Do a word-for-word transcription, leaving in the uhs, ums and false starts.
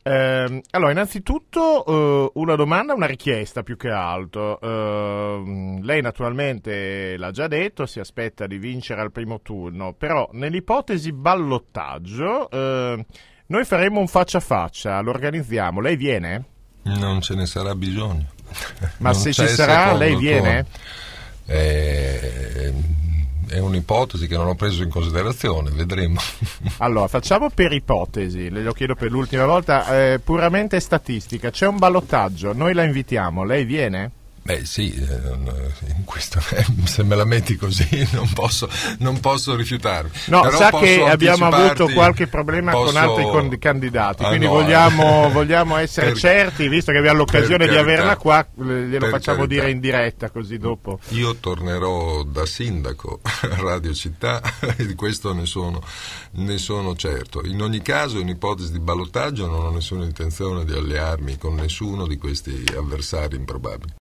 Eh, allora, innanzitutto eh, una domanda, una richiesta più che altro. Eh, lei naturalmente l'ha già detto, si aspetta di vincere al primo turno, però nell'ipotesi ballottaggio eh, noi faremo un faccia a faccia, lo organizziamo, lei viene? Non ce ne sarà bisogno. Ma non se ci sarà, lei viene? Eh, è un'ipotesi che non ho preso in considerazione, vedremo. Allora, facciamo per ipotesi, le lo chiedo per l'ultima volta, eh, puramente statistica, c'è un ballottaggio, noi la invitiamo, lei viene? Beh sì, in questo, se me la metti così non posso, non posso rifiutarmi. No, Però sa che abbiamo anticiparti, avuto qualche problema posso... con altri con- candidati, ah, quindi no, vogliamo, eh. vogliamo essere per, certi, visto che abbiamo l'occasione di averla qua, glielo per facciamo carità. dire in diretta così dopo. Io tornerò da sindaco a Radio Città e di questo ne sono, ne sono certo. In ogni caso, in ipotesi di ballottaggio non ho nessuna intenzione di allearmi con nessuno di questi avversari improbabili.